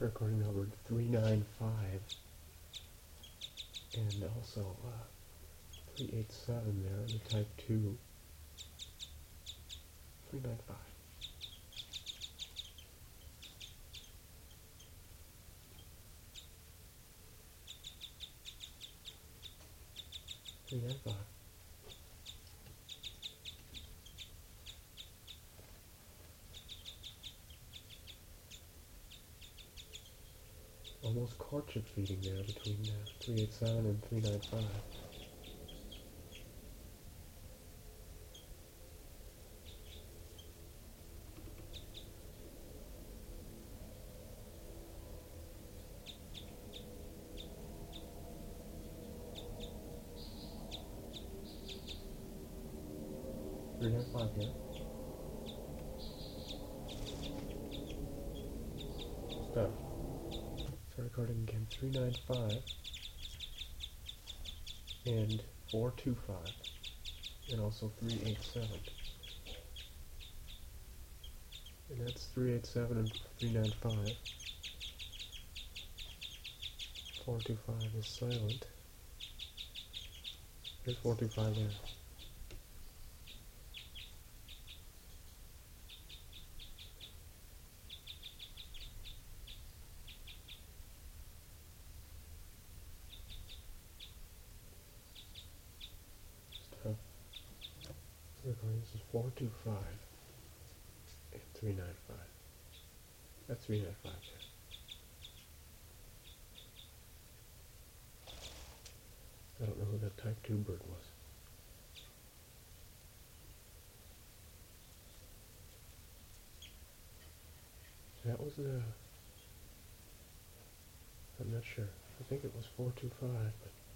recording number 395, and also 387 there, the type 2, 395. Almost courtship feeding there between 387 and 395. Here. Stop. Start recording again. 395 and 425, and also 387. And that's 387 and 395. 425 is silent. There's 425 there. This is 425 and 395. That's 395 there. I don't know who that type 2 bird was. That was I'm not sure. I think it was 425, but